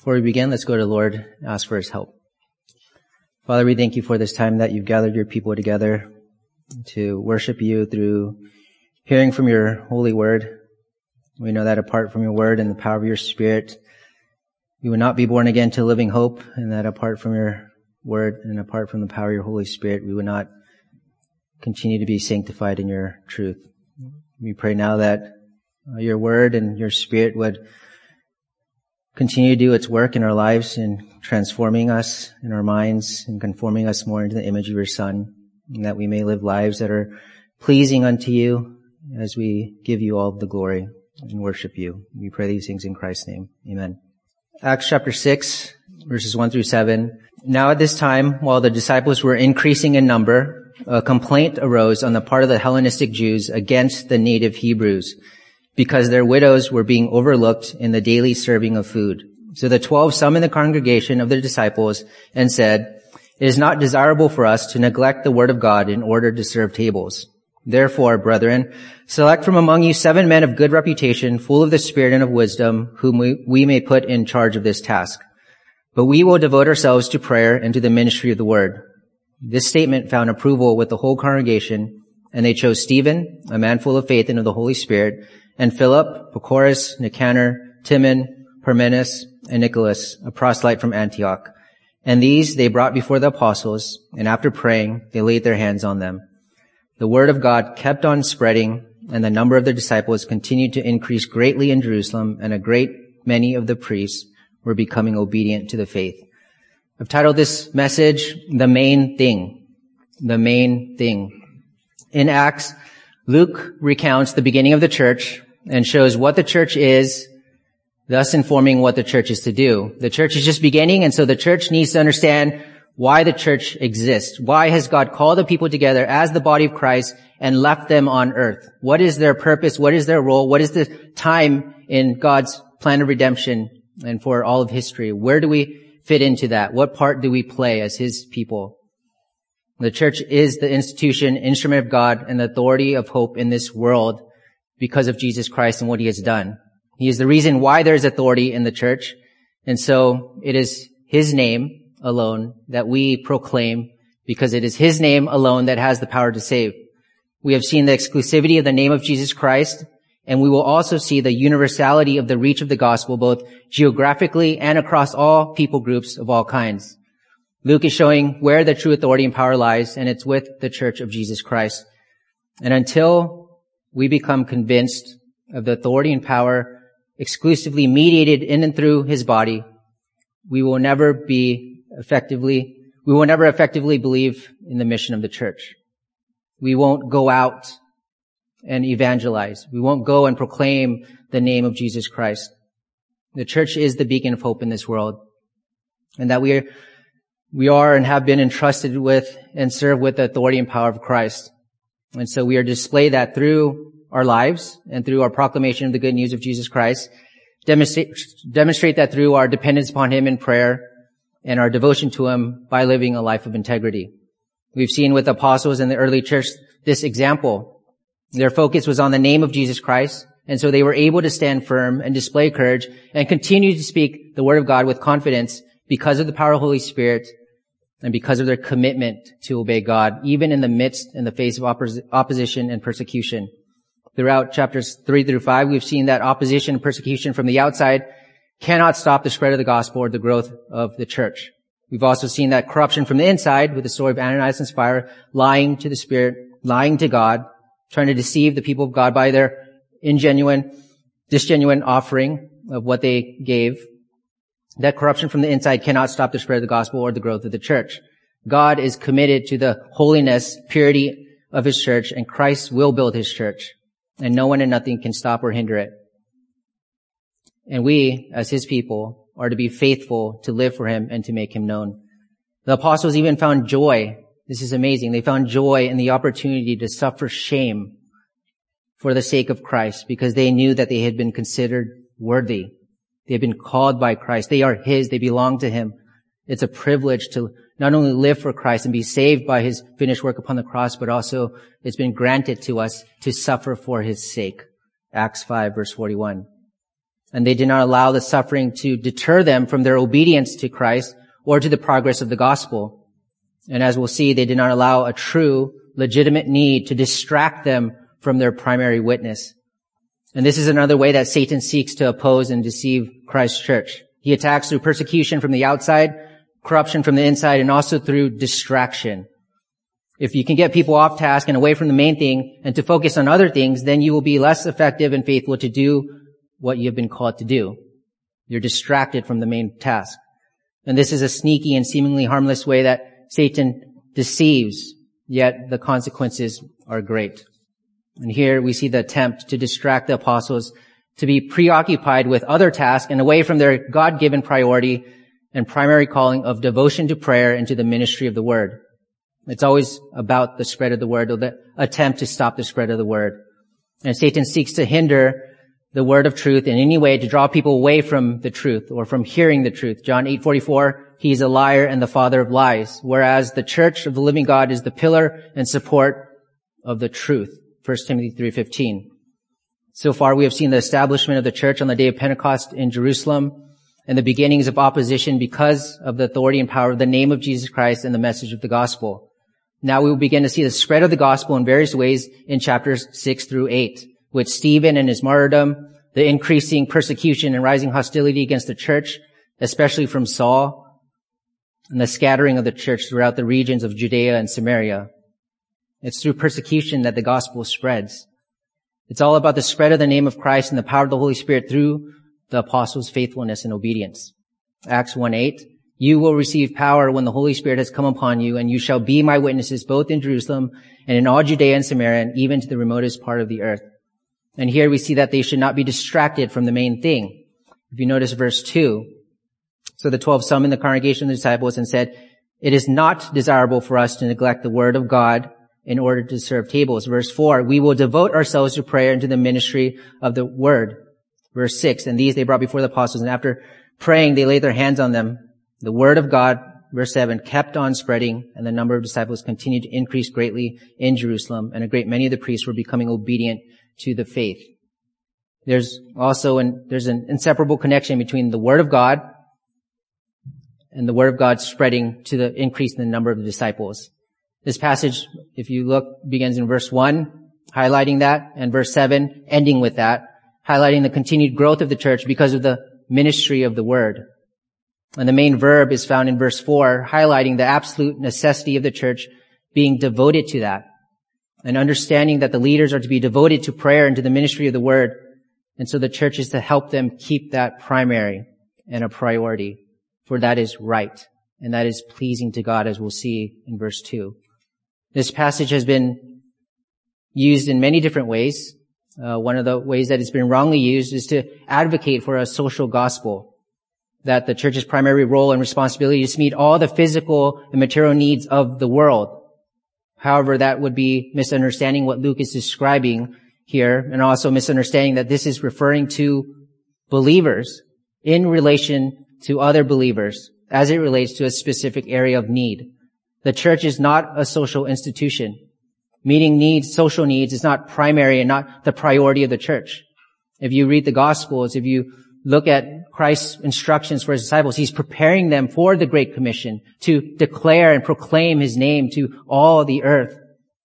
Before we begin, let's go to the Lord and ask for His help. Father, we thank You for this time that You've gathered Your people together to worship You through hearing from Your holy word. We know that apart from Your word and the power of Your Spirit, we would not be born again to living hope, and that apart from Your word and apart from the power of Your Holy Spirit, we would not continue to be sanctified in Your truth. We pray now that Your word and Your Spirit would continue to do its work in our lives in transforming us in our minds and conforming us more into the image of Your Son, and that we may live lives that are pleasing unto You as we give You all the glory and worship You. We pray these things in Christ's name. Amen. Acts chapter 6, verses 1 through 7. Now at this time, while the disciples were increasing in number, a complaint arose on the part of the Hellenistic Jews against the native Hebrews, because their widows were being overlooked in the daily serving of food. So the 12 summoned the congregation of the disciples and said, "It is not desirable for us to neglect the word of God in order to serve tables. Therefore, brethren, select from among you 7 men of good reputation, full of the Spirit and of wisdom, whom we may put in charge of this task. But we will devote ourselves to prayer and to the ministry of the word." This statement found approval with the whole congregation, and they chose Stephen, a man full of faith and of the Holy Spirit, and Philip, Prochorus, Nicanor, Timon, Parmenas, and Nicholas, a proselyte from Antioch. And these they brought before the apostles, and after praying, they laid their hands on them. The word of God kept on spreading, and the number of the disciples continued to increase greatly in Jerusalem, and a great many of the priests were becoming obedient to the faith. I've titled this message, The Main Thing. The Main Thing. In Acts, Luke recounts the beginning of the church and shows what the church is, thus informing what the church is to do. The church is just beginning, and so the church needs to understand why the church exists. Why has God called the people together as the body of Christ and left them on earth? What is their purpose? What is their role? What is the time in God's plan of redemption and for all of history? Where do we fit into that? What part do we play as His people? The church is the institution, instrument of God, and the authority of hope in this world because of Jesus Christ and what He has done. He is the reason why there is authority in the church. And so it is His name alone that we proclaim, because it is His name alone that has the power to save. We have seen the exclusivity of the name of Jesus Christ, and we will also see the universality of the reach of the gospel, both geographically and across all people groups of all kinds. Luke is showing where the true authority and power lies, and it's with the church of Jesus Christ. And until we become convinced of the authority and power exclusively mediated in and through His body, we will never effectively believe in the mission of the church. We won't go out and evangelize. We won't go and proclaim the name of Jesus Christ. The church is the beacon of hope in this world, and that we are and have been entrusted with and serve with the authority and power of Christ. And so we are to display that through our lives and through our proclamation of the good news of Jesus Christ, demonstrate that through our dependence upon Him in prayer and our devotion to Him by living a life of integrity. We've seen with the apostles in the early church this example. Their focus was on the name of Jesus Christ, and so they were able to stand firm and display courage and continue to speak the word of God with confidence because of the power of the Holy Spirit and because of their commitment to obey God, even in the face of opposition and persecution. Throughout chapters 3 through 5, we've seen that opposition and persecution from the outside cannot stop the spread of the gospel or the growth of the church. We've also seen that corruption from the inside with the story of Ananias and Sapphira, lying to the Spirit, lying to God, trying to deceive the people of God by their disgenuine offering of what they gave. That corruption from the inside cannot stop the spread of the gospel or the growth of the church. God is committed to the holiness, purity of His church, and Christ will build His church, and no one and nothing can stop or hinder it. And we, as His people, are to be faithful to live for Him and to make Him known. The apostles even found joy. This is amazing. They found joy in the opportunity to suffer shame for the sake of Christ, because they knew that they had been considered worthy. They have been called by Christ. They are His. They belong to Him. It's a privilege to not only live for Christ and be saved by His finished work upon the cross, but also it's been granted to us to suffer for His sake. Acts 5 verse 41. and they did not allow the suffering to deter them from their obedience to Christ or to the progress of the gospel. And as we'll see, they did not allow a true, legitimate need to distract them from their primary witness. And this is another way that Satan seeks to oppose and deceive Christ's church. He attacks through persecution from the outside, corruption from the inside, and also through distraction. If you can get people off task and away from the main thing and to focus on other things, then you will be less effective and faithful to do what you have been called to do. You're distracted from the main task. And this is a sneaky and seemingly harmless way that Satan deceives, yet the consequences are great. And here we see the attempt to distract the apostles to be preoccupied with other tasks and away from their God-given priority and primary calling of devotion to prayer and to the ministry of the word. It's always about the spread of the word, or the attempt to stop the spread of the word. And Satan seeks to hinder the word of truth in any way to draw people away from the truth or from hearing the truth. John 8:44, he is a liar and the father of lies, whereas the church of the living God is the pillar and support of the truth. 1 Timothy 3:15. So far we have seen the establishment of the church on the day of Pentecost in Jerusalem and the beginnings of opposition because of the authority and power of the name of Jesus Christ and the message of the gospel. Now we will begin to see the spread of the gospel in various ways in chapters 6 through 8, with Stephen and his martyrdom, the increasing persecution and rising hostility against the church, especially from Saul, and the scattering of the church throughout the regions of Judea and Samaria. It's through persecution that the gospel spreads. It's all about the spread of the name of Christ and the power of the Holy Spirit through the apostles' faithfulness and obedience. Acts 1:8, you will receive power when the Holy Spirit has come upon you, and you shall be my witnesses both in Jerusalem and in all Judea and Samaria and even to the remotest part of the earth. And here we see that they should not be distracted from the main thing. If you notice verse 2, so the 12 summoned the congregation of the disciples and said, it is not desirable for us to neglect the word of God in order to serve tables. Verse 4, we will devote ourselves to prayer and to the ministry of the word. Verse 6, and these they brought before the apostles, and after praying they laid their hands on them. The word of God, verse 7, kept on spreading, and the number of disciples continued to increase greatly in Jerusalem, and a great many of the priests were becoming obedient to the faith. There's an inseparable connection between the word of God and the word of God spreading to the increase in the number of the disciples. This passage, if you look, begins in verse 1, highlighting that, and verse 7, ending with that, highlighting the continued growth of the church because of the ministry of the word. And the main verb is found in verse 4, highlighting the absolute necessity of the church being devoted to that, and understanding that the leaders are to be devoted to prayer and to the ministry of the word. And so the church is to help them keep that primary and a priority, for that is right, and that is pleasing to God, as we'll see in verse 2. This passage has been used in many different ways. One of the ways that it's been wrongly used is to advocate for a social gospel, that the church's primary role and responsibility is to meet all the physical and material needs of the world. However, that would be misunderstanding what Luke is describing here, and also misunderstanding that this is referring to believers in relation to other believers as it relates to a specific area of need. The church is not a social institution. Meeting needs, social needs, is not primary and not the priority of the church. If you read the Gospels, if you look at Christ's instructions for his disciples, he's preparing them for the Great Commission to declare and proclaim his name to all the earth.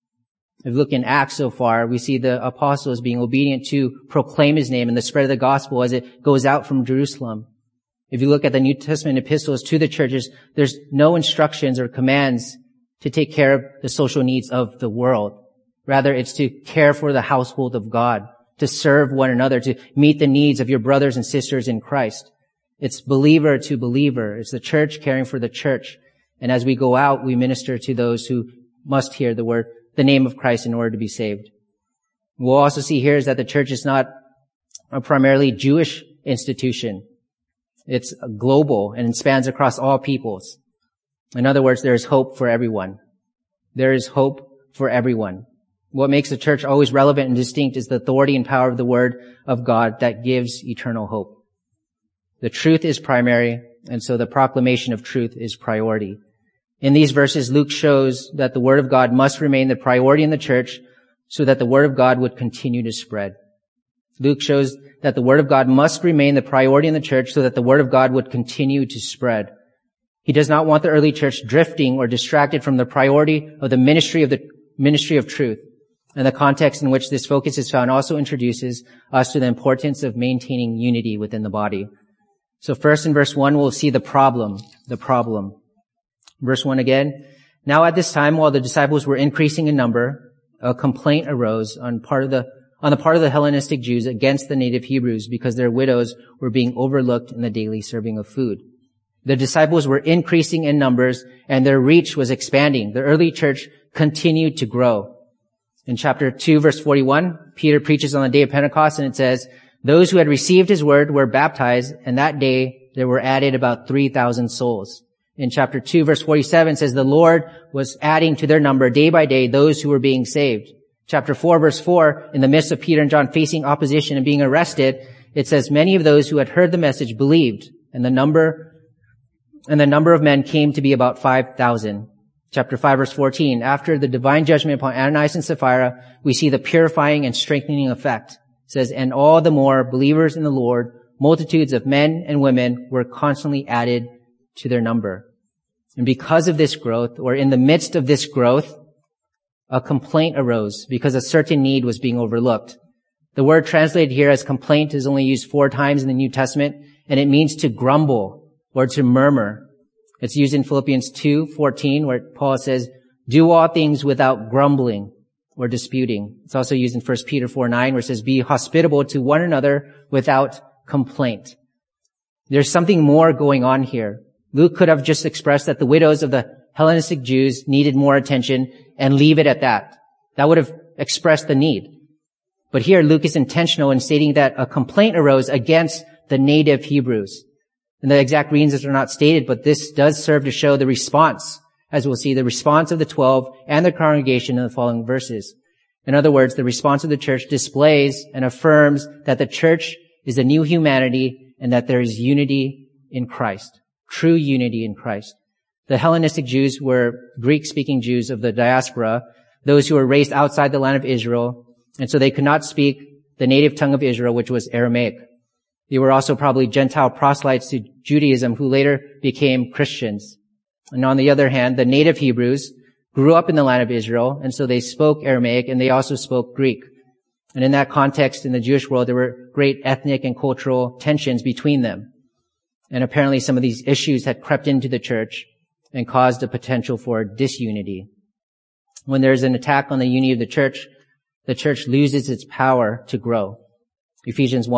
If you look in Acts so far, we see the apostles being obedient to proclaim his name and the spread of the gospel as it goes out from Jerusalem. If you look at the New Testament epistles to the churches, there's no instructions or commands to take care of the social needs of the world. Rather, it's to care for the household of God, to serve one another, to meet the needs of your brothers and sisters in Christ. It's believer to believer. It's the church caring for the church. And as we go out, we minister to those who must hear the word, the name of Christ, in order to be saved. We'll also see here is that the church is not a primarily Jewish institution. It's global and it spans across all peoples. In other words, there is hope for everyone. There is hope for everyone. What makes the church always relevant and distinct is the authority and power of the word of God that gives eternal hope. The truth is primary, and so the proclamation of truth is priority. In these verses, Luke shows that the word of God must remain the priority in the church so that the word of God would continue to spread. Luke shows that the Word of God must remain the priority in the church so that the Word of God would continue to spread. He does not want the early church drifting or distracted from the priority of the ministry of truth. And the context in which this focus is found also introduces us to the importance of maintaining unity within the body. So first in verse 1, we'll see the problem. Verse 1 again. Now at this time, while the disciples were increasing in number, a complaint arose on the part of the Hellenistic Jews against the native Hebrews because their widows were being overlooked in the daily serving of food. The disciples were increasing in numbers and their reach was expanding. The early church continued to grow. In chapter 2, verse 41, Peter preaches on the day of Pentecost, and it says, those who had received his word were baptized, and that day there were added about 3,000 souls. In chapter 2, verse 47 says, the Lord was adding to their number day by day those who were being saved. Chapter 4, verse 4, in the midst of Peter and John facing opposition and being arrested, it says, many of those who had heard the message believed, and the number of men came to be about 5,000. Chapter 5, verse 14, after the divine judgment upon Ananias and Sapphira, we see the purifying and strengthening effect. It says, and all the more believers in the Lord, multitudes of men and women were constantly added to their number. And because of this growth, or in the midst of this growth, a complaint arose because a certain need was being overlooked. The word translated here as complaint is only used 4 times in the New Testament, and it means to grumble or to murmur. It's used in Philippians 2:14, where Paul says, do all things without grumbling or disputing. It's also used in 1 Peter 4:9, where it says, be hospitable to one another without complaint. There's something more going on here. Luke could have just expressed that the widows of the Hellenistic Jews needed more attention and leave it at that. That would have expressed the need. But here Luke is intentional in stating that a complaint arose against the native Hebrews. And the exact reasons are not stated, but this does serve to show the response, as we'll see, the response of the 12 and the congregation in the following verses. In other words, the response of the church displays and affirms that the church is a new humanity and that there is unity in Christ, true unity in Christ. The Hellenistic Jews were Greek-speaking Jews of the diaspora, those who were raised outside the land of Israel, and so they could not speak the native tongue of Israel, which was Aramaic. They were also probably Gentile proselytes to Judaism who later became Christians. And on the other hand, the native Hebrews grew up in the land of Israel, and so they spoke Aramaic and they also spoke Greek. And in that context, in the Jewish world, there were great ethnic and cultural tensions between them. And apparently some of these issues had crept into the church and caused a potential for disunity. When there's an attack on the unity of the church loses its power to grow. Ephesians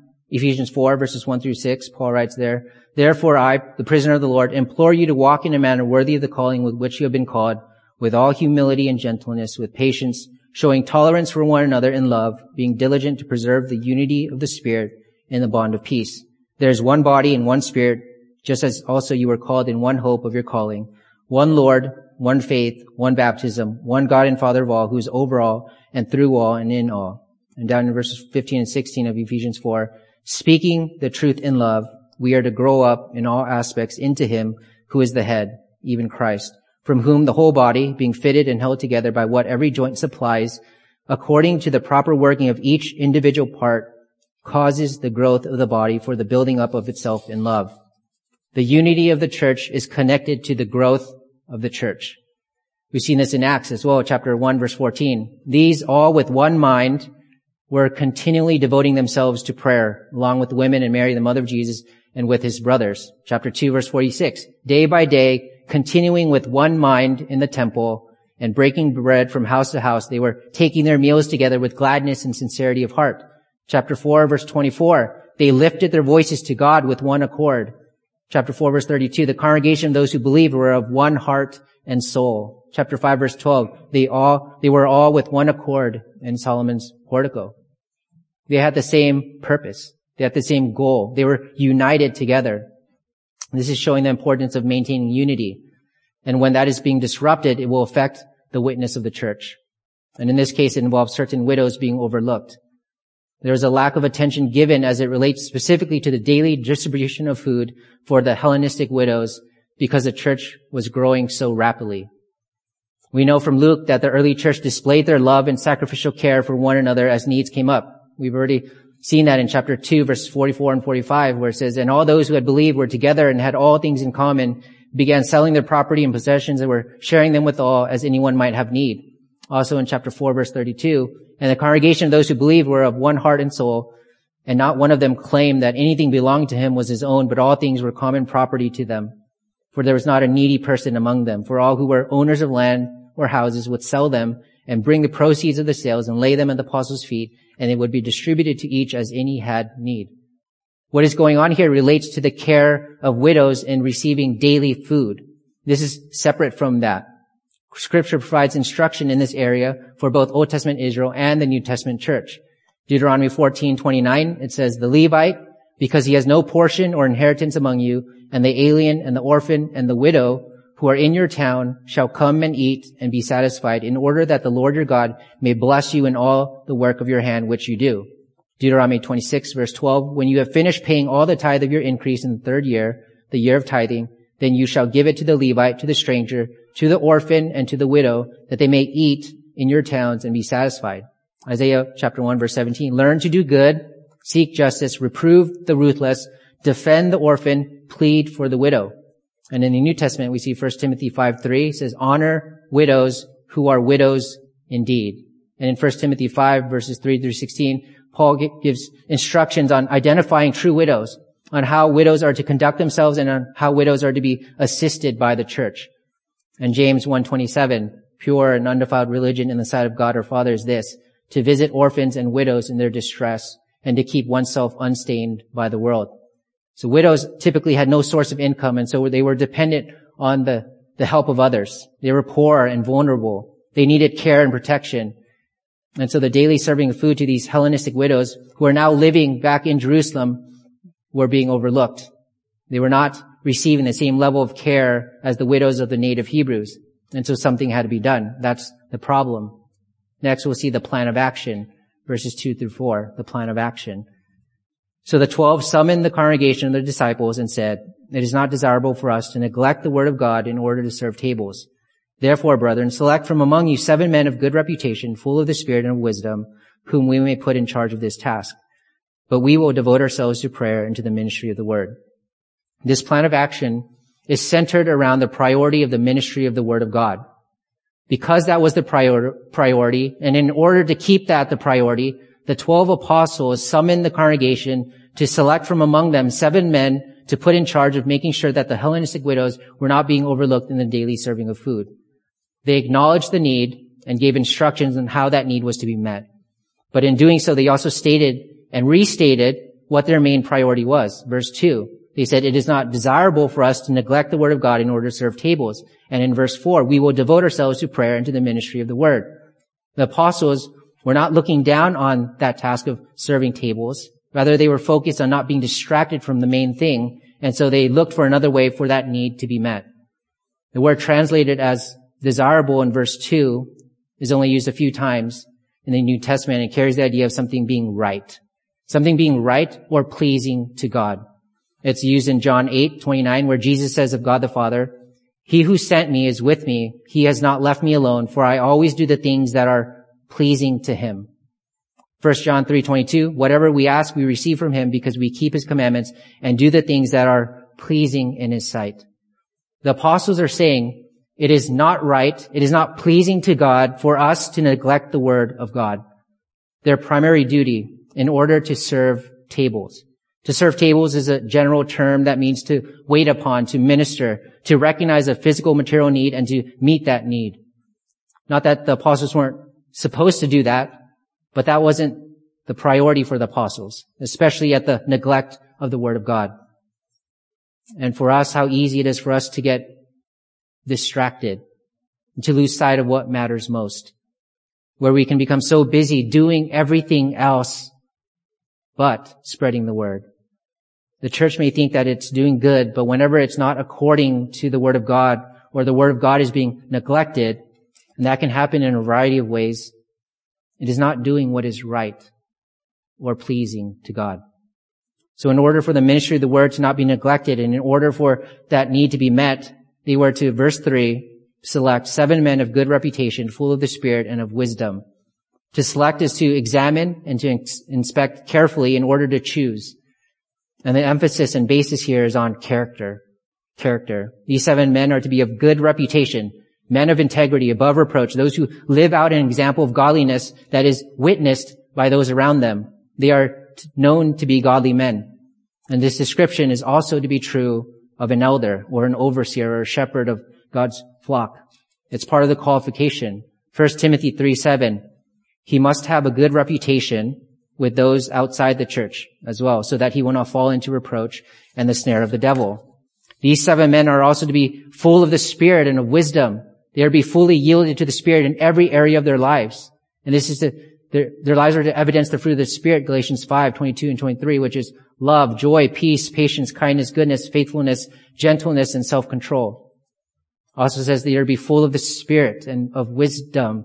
4, verses 1 through 6, Paul writes there, therefore I, the prisoner of the Lord, implore you to walk in a manner worthy of the calling with which you have been called, with all humility and gentleness, with patience, showing tolerance for one another in love, being diligent to preserve the unity of the Spirit in the bond of peace. There is one body and one Spirit, just as also you were called in one hope of your calling, one Lord, one faith, one baptism, one God and Father of all, who is over all and through all and in all. And down in verses 15 and 16 of Ephesians 4, speaking the truth in love, we are to grow up in all aspects into Him who is the head, even Christ, from whom the whole body, being fitted and held together by what every joint supplies, according to the proper working of each individual part, causes the growth of the body for the building up of itself in love. The unity of the church is connected to the growth of the church. We've seen this in Acts as well, chapter 1, verse 14. These all with one mind were continually devoting themselves to prayer, along with the women and Mary, the mother of Jesus, and with his brothers. Chapter 2, verse 46. Day by day, continuing with one mind in the temple and breaking bread from house to house, they were taking their meals together with gladness and sincerity of heart. Chapter 4, verse 24. They lifted their voices to God with one accord. Chapter 4, verse 32. The congregation of those who believed were of one heart and soul. Chapter 5, verse 12. They were all with one accord in Solomon's portico. They had the same purpose. They had the same goal. They were united together. This is showing the importance of maintaining unity. And when that is being disrupted, it will affect the witness of the church. And in this case, it involves certain widows being overlooked. There is a lack of attention given as it relates specifically to the daily distribution of food for the Hellenistic widows because the church was growing so rapidly. We know from Luke that the early church displayed their love and sacrificial care for one another as needs came up. We've already seen that in chapter 2, verses 44 and 45, where it says, and all those who had believed were together and had all things in common, began selling their property and possessions and were sharing them with all as anyone might have need. Also in chapter 4, verse 32, and the congregation of those who believed were of one heart and soul, and not one of them claimed that anything belonged to him was his own, but all things were common property to them. For there was not a needy person among them. For all who were owners of land or houses would sell them and bring the proceeds of the sales and lay them at the apostles' feet, and it would be distributed to each as any had need. What is going on here relates to the care of widows in receiving daily food. This is separate from that. Scripture provides instruction in this area for both Old Testament Israel and the New Testament church. Deuteronomy 14:29, it says, the Levite, because he has no portion or inheritance among you, and the alien and the orphan and the widow who are in your town shall come and eat and be satisfied, in order that the Lord your God may bless you in all the work of your hand which you do. Deuteronomy 26, verse 12, when you have finished paying all the tithe of your increase in the third year, the year of tithing, then you shall give it to the Levite, to the stranger, to the orphan, and to the widow, that they may eat in your towns and be satisfied. Isaiah chapter 1, verse 17, learn to do good, seek justice, reprove the ruthless, defend the orphan, plead for the widow. And in the New Testament, we see 1 Timothy 5:3 says, honor widows who are widows indeed. And in 1 Timothy 5, verses 3 through 16, Paul gives instructions on identifying true widows, on how widows are to conduct themselves, and on how widows are to be assisted by the church. And James 1:27, pure and undefiled religion in the sight of God our Father is this, to visit orphans and widows in their distress, and to keep oneself unstained by the world. So widows typically had no source of income, and so they were dependent on the help of others. They were poor and vulnerable. They needed care and protection. And so the daily serving of food to these Hellenistic widows who are now living back in Jerusalem were being overlooked. They were not receiving the same level of care as the widows of the native Hebrews. And so something had to be done. That's the problem. Next, we'll see the plan of action, verses 2 through 4, the plan of action. So the 12 summoned the congregation of the disciples and said, it is not desirable for us to neglect the word of God in order to serve tables. Therefore, brethren, select from among you 7 men of good reputation, full of the Spirit and of wisdom, whom we may put in charge of this task. But we will devote ourselves to prayer and to the ministry of the word. This plan of action is centered around the priority of the ministry of the word of God. Because that was the priority, and in order to keep that the priority, the 12 apostles summoned the congregation to select from among them 7 men to put in charge of making sure that the Hellenistic widows were not being overlooked in the daily serving of food. They acknowledged the need and gave instructions on how that need was to be met. But in doing so, they also stated and restated what their main priority was. Verse 2, they said, it is not desirable for us to neglect the word of God in order to serve tables. And in verse 4, we will devote ourselves to prayer and to the ministry of the word. The apostles were not looking down on that task of serving tables. Rather, they were focused on not being distracted from the main thing, and so they looked for another way for that need to be met. The word translated as desirable in verse 2 is only used a few times in the New Testament and carries the idea of something being right. Something being right or pleasing to God. It's used in John 8:29, where Jesus says of God the Father, he who sent me is with me. He has not left me alone, for I always do the things that are pleasing to him. 1 John 3:22, whatever we ask, we receive from him because we keep his commandments and do the things that are pleasing in his sight. The apostles are saying, it is not right, it is not pleasing to God for us to neglect the word of God. Their primary duty in order to serve tables. To serve tables is a general term that means to wait upon, to minister, to recognize a physical material need and to meet that need. Not that the apostles weren't supposed to do that, but that wasn't the priority for the apostles, especially at the neglect of the word of God. And for us, how easy it is for us to get distracted and to lose sight of what matters most, where we can become so busy doing everything else but spreading the word. The church may think that it's doing good, but whenever it's not according to the word of God, or the word of God is being neglected, and that can happen in a variety of ways, it is not doing what is right or pleasing to God. So in order for the ministry of the word to not be neglected, and in order for that need to be met, they were to, verse 3, select 7 men of good reputation, full of the Spirit and of wisdom. To select is to examine and to inspect carefully in order to choose. And the emphasis and basis here is on character. Character. These 7 men are to be of good reputation, men of integrity, above reproach, those who live out an example of godliness that is witnessed by those around them. They are known to be godly men. And this description is also to be true of an elder or an overseer or a shepherd of God's flock. It's part of the qualification. 1 Timothy 3:7. He must have a good reputation with those outside the church as well, so that he will not fall into reproach and the snare of the devil. These 7 men are also to be full of the Spirit and of wisdom. They are to be fully yielded to the Spirit in every area of their lives. And this is their lives are to evidence the fruit of the Spirit, Galatians 5:22 and 23, which is love, joy, peace, patience, kindness, goodness, faithfulness, gentleness, and self-control. Also says they are to be full of the Spirit and of wisdom.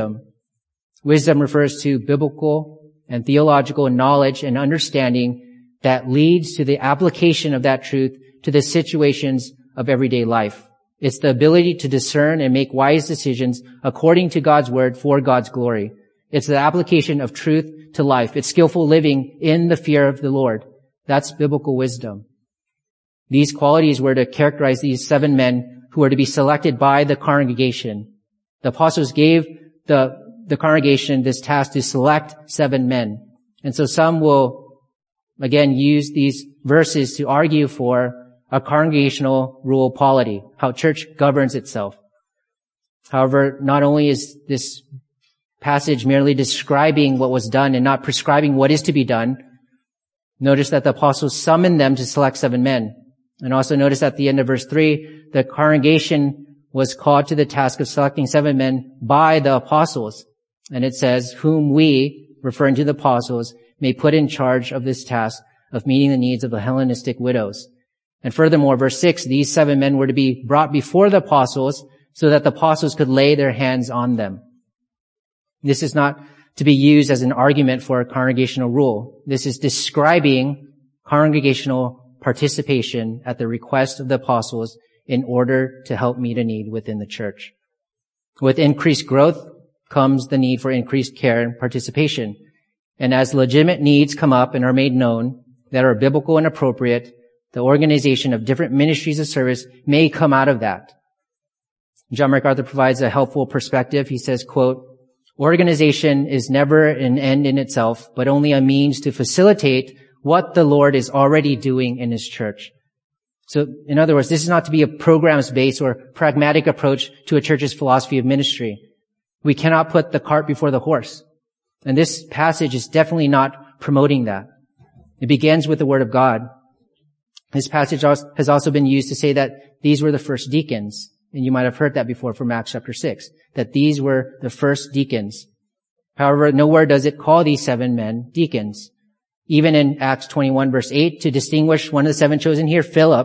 Wisdom refers to biblical and theological knowledge and understanding that leads to the application of that truth to the situations of everyday life. It's the ability to discern and make wise decisions according to God's word for God's glory. It's the application of truth to life. It's skillful living in the fear of the Lord. That's biblical wisdom. These qualities were to characterize these 7 men who were to be selected by the congregation. The apostles gave the congregation this task to select 7 men. And so some will, again, use these verses to argue for a congregational rule polity, how church governs itself. However, not only is this passage merely describing what was done and not prescribing what is to be done, notice that the apostles summoned them to select 7 men. And also notice at the end of verse 3, the congregation was called to the task of selecting 7 men by the apostles. And it says, whom we, referring to the apostles, may put in charge of this task of meeting the needs of the Hellenistic widows. And furthermore, verse 6, these 7 men were to be brought before the apostles so that the apostles could lay their hands on them. This is not to be used as an argument for a congregational rule. This is describing congregational participation at the request of the apostles in order to help meet a need within the church. With increased growth comes the need for increased care and participation. And as legitimate needs come up and are made known that are biblical and appropriate, the organization of different ministries of service may come out of that. John MacArthur provides a helpful perspective. He says, quote, organization is never an end in itself, but only a means to facilitate what the Lord is already doing in His church. So, in other words, this is not to be a programs-based or pragmatic approach to a church's philosophy of ministry. We cannot put the cart before the horse. And this passage is definitely not promoting that. It begins with the Word of God. This passage has also been used to say that these were the first deacons. And you might have heard that before from Acts chapter 6, that these were the first deacons. However, nowhere does it call these 7 men deacons. Even in Acts 21 verse 8, to distinguish one of the 7 chosen here, Philip,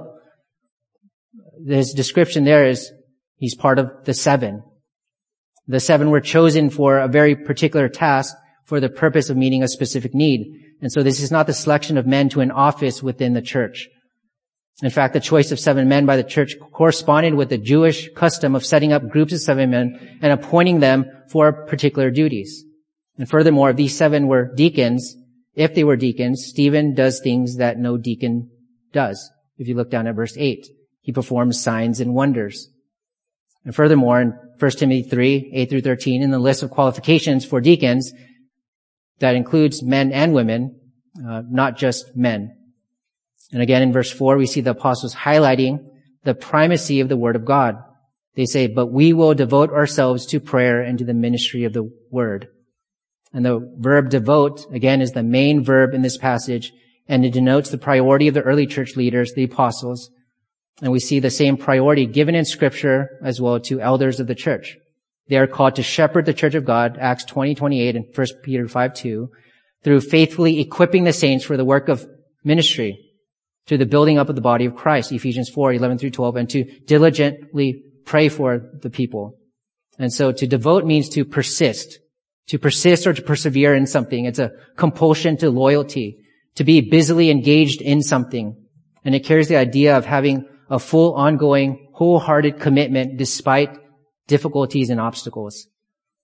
his description there is he's part of the 7. The 7 were chosen for a very particular task for the purpose of meeting a specific need. And so this is not the selection of men to an office within the church. In fact, the choice of 7 men by the church corresponded with the Jewish custom of setting up groups of 7 men and appointing them for particular duties. And furthermore, if these 7 were deacons, if they were deacons, Stephen does things that no deacon does. If you look down at verse 8, he performs signs and wonders. And furthermore, in 1 Timothy 3, 8 through 13, in the list of qualifications for deacons, that includes men and women, not just men. And again, in verse 4, we see the apostles highlighting the primacy of the Word of God. They say, but we will devote ourselves to prayer and to the ministry of the Word. And the verb devote, again, is the main verb in this passage, and it denotes the priority of the early church leaders, the apostles. And we see the same priority given in Scripture as well to elders of the church. They are called to shepherd the church of God, Acts 20:28 and 1 Peter 5:2, through faithfully equipping the saints for the work of ministry, to the building up of the body of Christ, Ephesians 4:11 through 12, and to diligently pray for the people. And so to devote means to persist or to persevere in something. It's a compulsion to loyalty, to be busily engaged in something. And it carries the idea of having a full, ongoing, wholehearted commitment despite difficulties and obstacles.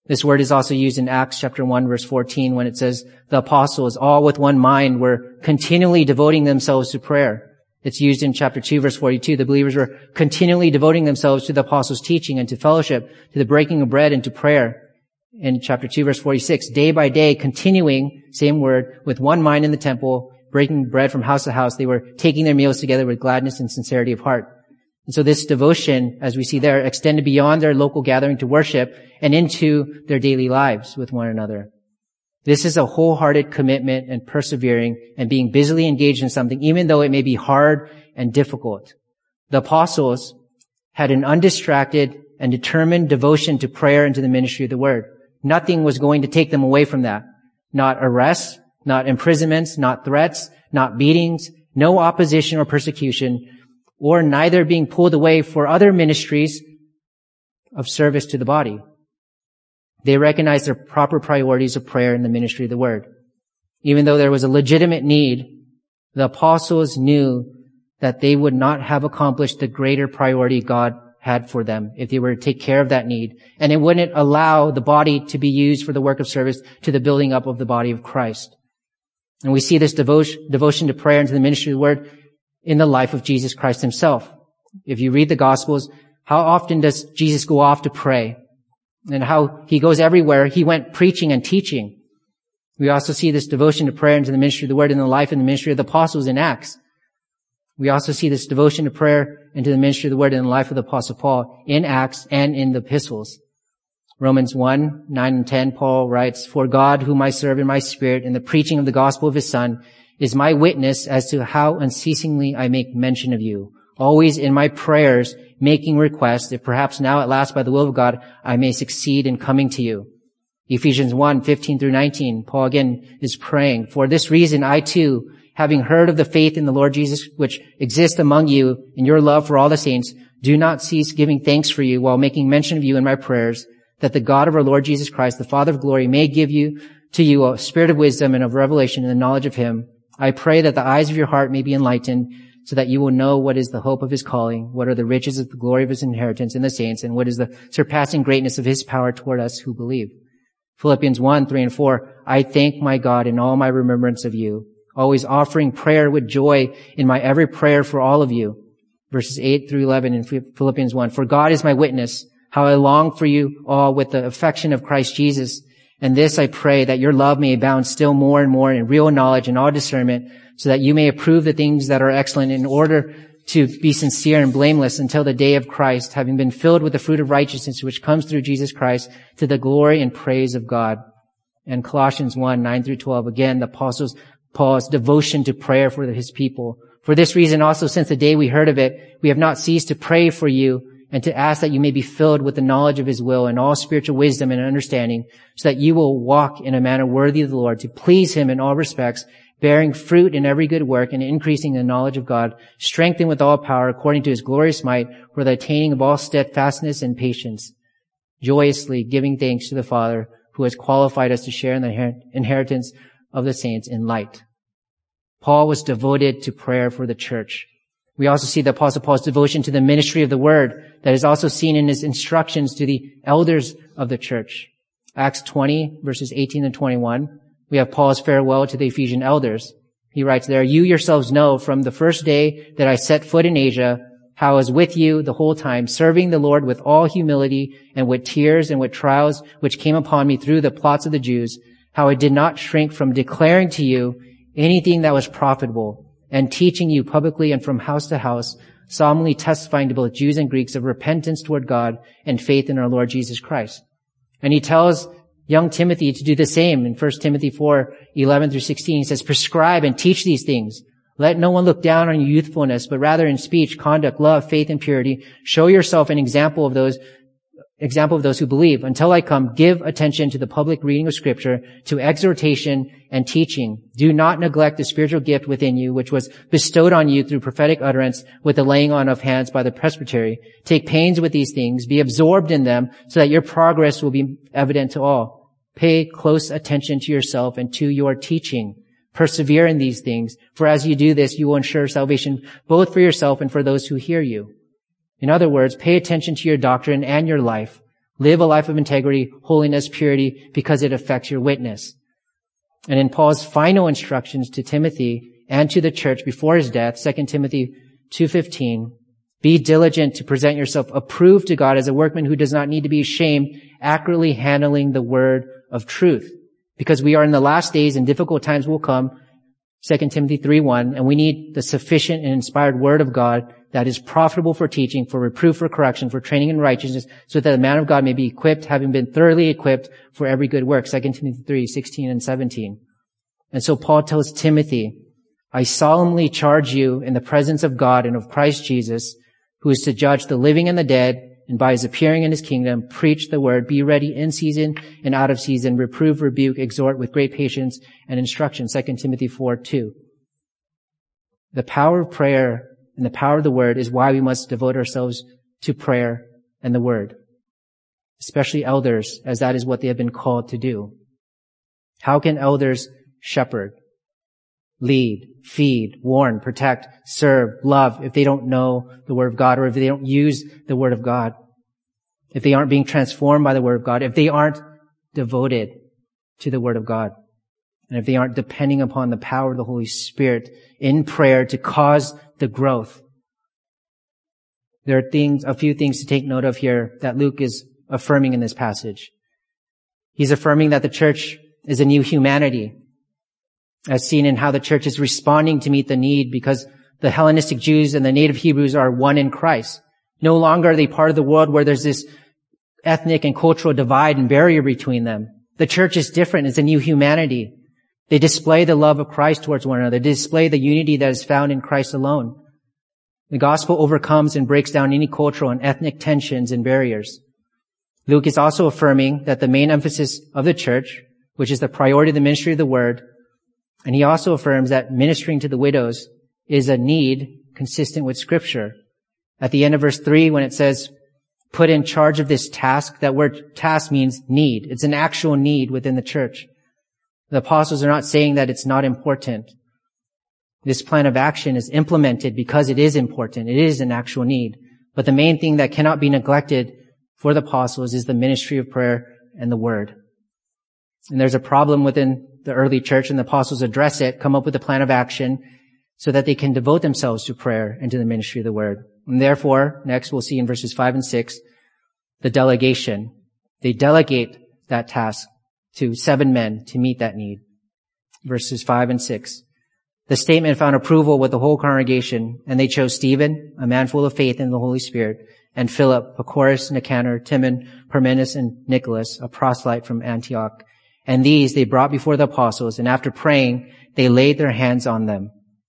This word is also used in Acts chapter 1 verse 14 when it says the apostles all with one mind were continually devoting themselves to prayer. It's used in chapter 2 verse 42. The believers were continually devoting themselves to the apostles' teaching and to fellowship, to the breaking of bread and to prayer. In chapter 2 verse 46, day by day, continuing, same word, with one mind in the temple, breaking bread from house to house, they were taking their meals together with gladness and sincerity of heart. And so this devotion, as we see there, extended beyond their local gathering to worship and into their daily lives with one another. This is a wholehearted commitment and persevering and being busily engaged in something, even though it may be hard and difficult. The apostles had an undistracted and determined devotion to prayer and to the ministry of the word. Nothing was going to take them away from that. Not arrests, not imprisonments, not threats, not beatings, no opposition or persecution, or neither being pulled away for other ministries of service to the body. They recognized their proper priorities of prayer and the ministry of the word. Even though there was a legitimate need, the apostles knew that they would not have accomplished the greater priority God had for them if they were to take care of that need. And it wouldn't allow the body to be used for the work of service to the building up of the body of Christ. And we see this devotion to prayer and to the ministry of the word in the life of Jesus Christ himself. If you read the Gospels, how often does Jesus go off to pray? And how he goes everywhere. He went preaching and teaching. We also see this devotion to prayer and to the ministry of the word in the life and the ministry of the apostles in Acts. We also see this devotion to prayer and to the ministry of the word in the life of the apostle Paul in Acts and in the epistles. Romans 1, 9 and 10, Paul writes, "For God, whom I serve in my spirit in the preaching of the gospel of his Son, is my witness as to how unceasingly I make mention of you, always in my prayers, making requests, if perhaps now at last by the will of God, I may succeed in coming to you." Ephesians 1, 15 through 19, Paul again is praying, "For this reason I too, having heard of the faith in the Lord Jesus which exists among you and your love for all the saints, do not cease giving thanks for you while making mention of you in my prayers, that the God of our Lord Jesus Christ, the Father of glory, may give to you a spirit of wisdom and of revelation in the knowledge of him. I pray that the eyes of your heart may be enlightened, so that you will know what is the hope of his calling, what are the riches of the glory of his inheritance in the saints, and what is the surpassing greatness of his power toward us who believe." Philippians 1, 3 and 4, "I thank my God in all my remembrance of you, always offering prayer with joy in my every prayer for all of you." Verses 8 through 11 in Philippians 1, "For God is my witness, how I long for you all with the affection of Christ Jesus. And this I pray, that your love may abound still more and more in real knowledge and all discernment, so that you may approve the things that are excellent, in order to be sincere and blameless until the day of Christ, having been filled with the fruit of righteousness which comes through Jesus Christ, to the glory and praise of God." And Colossians 1, 9 through 12, again, the apostles Paul's devotion to prayer for his people. "For this reason also, since the day we heard of it, we have not ceased to pray for you and to ask that you may be filled with the knowledge of his will and all spiritual wisdom and understanding, so that you will walk in a manner worthy of the Lord, to please him in all respects, bearing fruit in every good work and increasing the knowledge of God, strengthened with all power according to his glorious might, for the attaining of all steadfastness and patience, joyously giving thanks to the Father who has qualified us to share in the inheritance of the saints in light." Paul was devoted to prayer for the church. We also see the Apostle Paul's devotion to the ministry of the word that is also seen in his instructions to the elders of the church. Acts 20, verses 18 and 21, we have Paul's farewell to the Ephesian elders. He writes there, "You yourselves know from the first day that I set foot in Asia, how I was with you the whole time, serving the Lord with all humility and with tears and with trials which came upon me through the plots of the Jews, how I did not shrink from declaring to you anything that was profitable, and teaching you publicly and from house to house, solemnly testifying to both Jews and Greeks of repentance toward God and faith in our Lord Jesus Christ." And he tells young Timothy to do the same in 1 Timothy 4, 11 through 16. He says, "Prescribe and teach these things. Let no one look down on your youthfulness, but rather in speech, conduct, love, faith, and purity, show yourself an example of those who believe. Until I come, give attention to the public reading of Scripture, to exhortation and teaching. Do not neglect the spiritual gift within you, which was bestowed on you through prophetic utterance with the laying on of hands by the presbytery. Take pains with these things. Be absorbed in them, so that your progress will be evident to all. Pay close attention to yourself and to your teaching. Persevere in these things, for as you do this, you will ensure salvation both for yourself and for those who hear you." In other words, pay attention to your doctrine and your life. Live a life of integrity, holiness, purity, because it affects your witness. And in Paul's final instructions to Timothy and to the church before his death, 2 Timothy 2:15, be diligent to present yourself approved to God as a workman who does not need to be ashamed, accurately handling the word of truth. Because we are in the last days and difficult times will come, 2 Timothy 3:1, and we need the sufficient and inspired word of God that is profitable for teaching, for reproof, for correction, for training in righteousness, so that the man of God may be equipped, having been thoroughly equipped for every good work. 2 Timothy 3:16 and 17. And so Paul tells Timothy, I solemnly charge you in the presence of God and of Christ Jesus, who is to judge the living and the dead, and by his appearing in his kingdom, preach the word, be ready in season and out of season, reprove, rebuke, exhort with great patience and instruction. 2 Timothy 4:2. The power of prayer and the power of the word is why we must devote ourselves to prayer and the word, especially elders, as that is what they have been called to do. How can elders shepherd, lead, feed, warn, protect, serve, love if they don't know the word of God, or if they don't use the word of God, if they aren't being transformed by the word of God, if they aren't devoted to the word of God, and if they aren't depending upon the power of the Holy Spirit in prayer to cause the growth? There are a few things to take note of here that Luke is affirming in this passage. He's affirming that the church is a new humanity, as seen in how the church is responding to meet the need, because the Hellenistic Jews and the native Hebrews are one in Christ. No longer are they part of the world where there's this ethnic and cultural divide and barrier between them. The church is different. It's a new humanity. They display the love of Christ towards one another. They display the unity that is found in Christ alone. The gospel overcomes and breaks down any cultural and ethnic tensions and barriers. Luke is also affirming that the main emphasis of the church, which is the priority of the ministry of the word, and he also affirms that ministering to the widows is a need consistent with Scripture. At the end of verse 3, when it says, put in charge of this task, that word task means need. It's an actual need within the church. The apostles are not saying that it's not important. This plan of action is implemented because it is important. It is an actual need. But the main thing that cannot be neglected for the apostles is the ministry of prayer and the word. And there's a problem within the early church, and the apostles address it, come up with a plan of action so that they can devote themselves to prayer and to the ministry of the word. And therefore, next we'll see in verses 5 and 6, the delegation. They delegate that task to 7 men to meet that need. Verses 5 and 6. The statement found approval with the whole congregation, and they chose Stephen, a man full of faith in the Holy Spirit, and Philip, Prochorus, Nicanor, Timon, Parmenas, and Nicholas, a proselyte from Antioch. And these they brought before the apostles, and after praying, they laid their hands on them.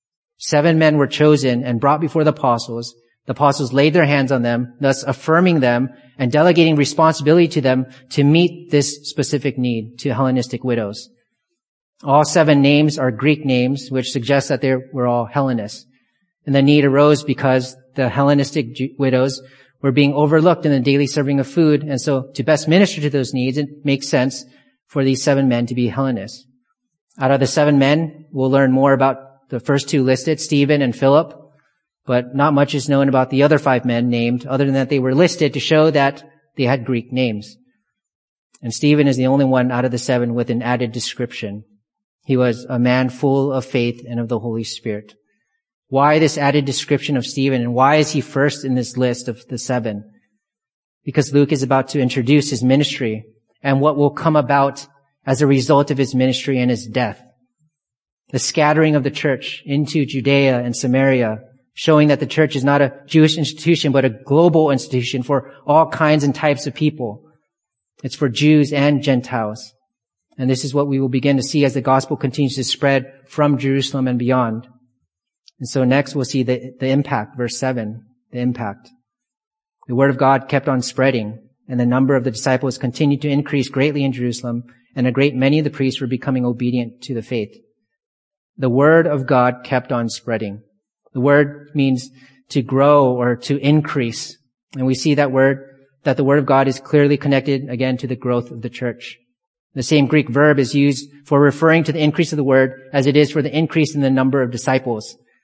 7 men were chosen and brought before the apostles. The apostles laid their hands on them, thus affirming them and delegating responsibility to them to meet this specific need to Hellenistic widows. All 7 names are Greek names, which suggests that they were all Hellenists. And the need arose because the Hellenistic widows were being overlooked in the daily serving of food. And so to best minister to those needs, it makes sense for these 7 men to be Hellenists. Out of the 7 men, we'll learn more about the first 2 listed, Stephen and Philip, but not much is known about the other 5 men named, other than that they were listed to show that they had Greek names. And Stephen is the only one out of the 7 with an added description. He was a man full of faith and of the Holy Spirit. Why this added description of Stephen, and why is he first in this list of the 7? Because Luke is about to introduce his ministry and what will come about as a result of his ministry and his death. The scattering of the church into Judea and Samaria, showing that the church is not a Jewish institution, but a global institution for all kinds and types of people. It's for Jews and Gentiles. And this is what we will begin to see as the gospel continues to spread from Jerusalem and beyond. And so next we'll see the impact, verse 7, the impact. The word of God kept on spreading, and the number of the disciples continued to increase greatly in Jerusalem, and a great many of the priests were becoming obedient to the faith. The word of God kept on spreading. The word means to grow or to increase. And we see that the word of God is clearly connected again to the growth of the church. The same Greek verb is used for referring to the increase of the word as it is for the increase in the number of disciples.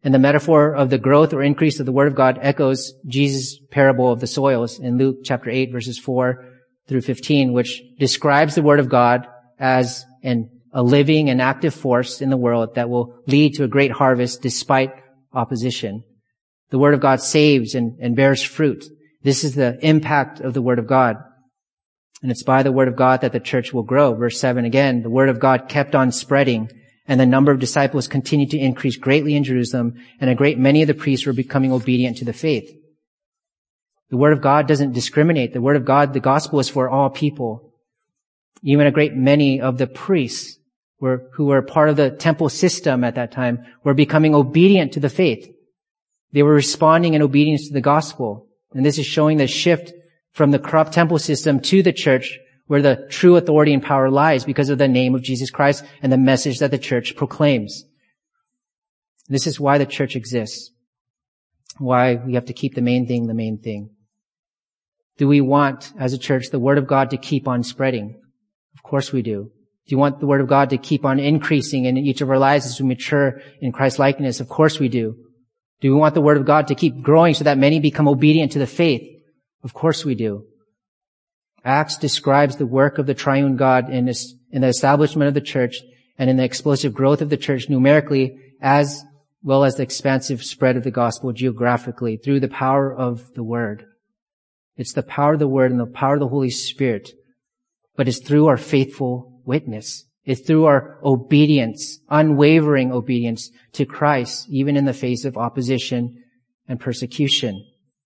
And the metaphor of the growth or increase of the Word of God echoes Jesus' parable of the soils in Luke chapter 8, verses 4 through 15, which describes the Word of God as a living and active force in the world that will lead to a great harvest despite opposition. The Word of God saves and bears fruit. This is the impact of the Word of God. And it's by the Word of God that the church will grow. Verse 7 again, the Word of God kept on spreading, and the number of disciples continued to increase greatly in Jerusalem, and a great many of the priests were becoming obedient to the faith. The Word of God doesn't discriminate. The Word of God, the gospel is for all people. Even a great many of the priests who were part of the temple system at that time were becoming obedient to the faith. They were responding in obedience to the gospel. And this is showing the shift from the corrupt temple system to the church, where the true authority and power lies because of the name of Jesus Christ and the message that the church proclaims. This is why the church exists. Why we have to keep the main thing the main thing. Do we want, as a church, the Word of God to keep on spreading? Of course we do. Do you want the Word of God to keep on increasing in each of our lives as we mature in Christ's likeness? Of course we do. Do we want the Word of God to keep growing so that many become obedient to the faith? Of course we do. Acts describes the work of the triune God in the establishment of the church and in the explosive growth of the church numerically, as well as the expansive spread of the gospel geographically through the power of the Word. It's the power of the Word and the power of the Holy Spirit, but it's through our faithful witness. It's through our obedience, unwavering obedience to Christ, even in the face of opposition and persecution.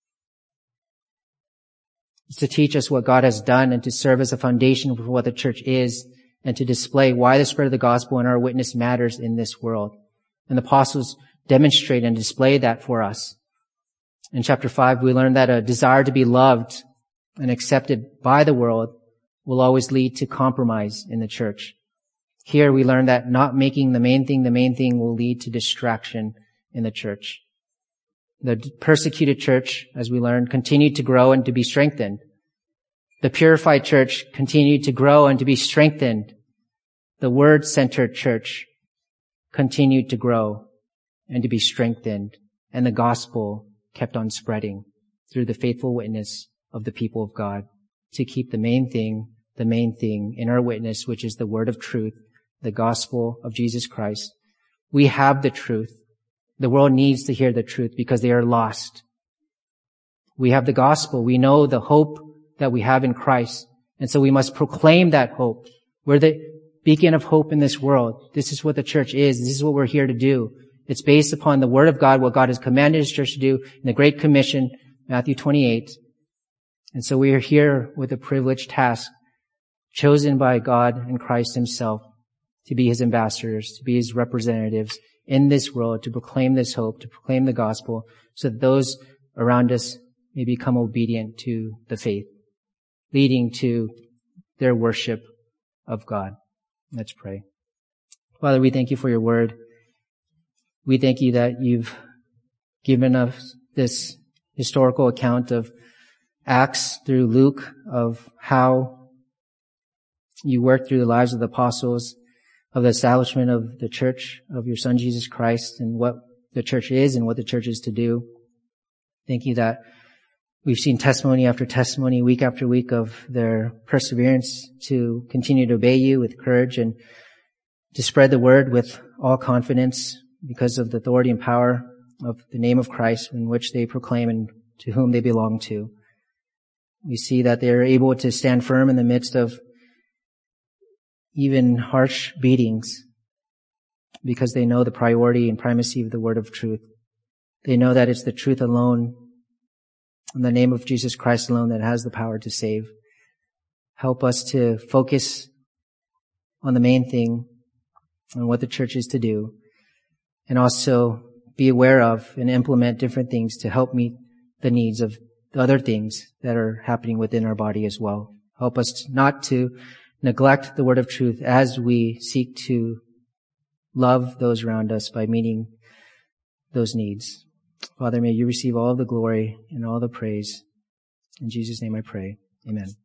It's to teach us what God has done and to serve as a foundation for what the church is and to display why the spread of the gospel and our witness matters in this world. And the apostles demonstrate and display that for us. In chapter 5, we learn that a desire to be loved and accepted by the world will always lead to compromise in the church. Here we learn that not making the main thing will lead to distraction in the church. The persecuted church, as we learned, continued to grow and to be strengthened. The purified church continued to grow and to be strengthened. The Word-centered church continued to grow and to be strengthened. And the gospel kept on spreading through the faithful witness of the people of God to keep the main thing in our witness, which is the word of truth, the gospel of Jesus Christ. We have the truth. The world needs to hear the truth because they are lost. We have the gospel. We know the hope that we have in Christ. And so we must proclaim that hope. We're the beacon of hope in this world. This is what the church is. This is what we're here to do. It's based upon the Word of God, what God has commanded His church to do in the Great Commission, Matthew 28. And so we are here with a privileged task, chosen by God and Christ Himself to be His ambassadors, to be His representatives in this world, to proclaim this hope, to proclaim the gospel, so that those around us may become obedient to the faith, leading to their worship of God. Let's pray. Father, we thank You for Your word. We thank You that You've given us this historical account of Acts through Luke, of how You worked through the lives of the apostles, of the establishment of the church of Your Son, Jesus Christ, and what the church is and what the church is to do. Thank You that we've seen testimony after testimony, week after week, of their perseverance to continue to obey You with courage and to spread the word with all confidence because of the authority and power of the name of Christ in which they proclaim and to whom they belong to. We see that they are able to stand firm in the midst of even harsh beatings because they know the priority and primacy of the word of truth. They know that it's the truth alone and the name of Jesus Christ alone that has the power to save. Help us to focus on the main thing and what the church is to do, and also be aware of and implement different things to help meet the needs of the other things that are happening within our body as well. Help us not to neglect the word of truth as we seek to love those around us by meeting those needs. Father, may You receive all the glory and all the praise. In Jesus' name I pray. Amen.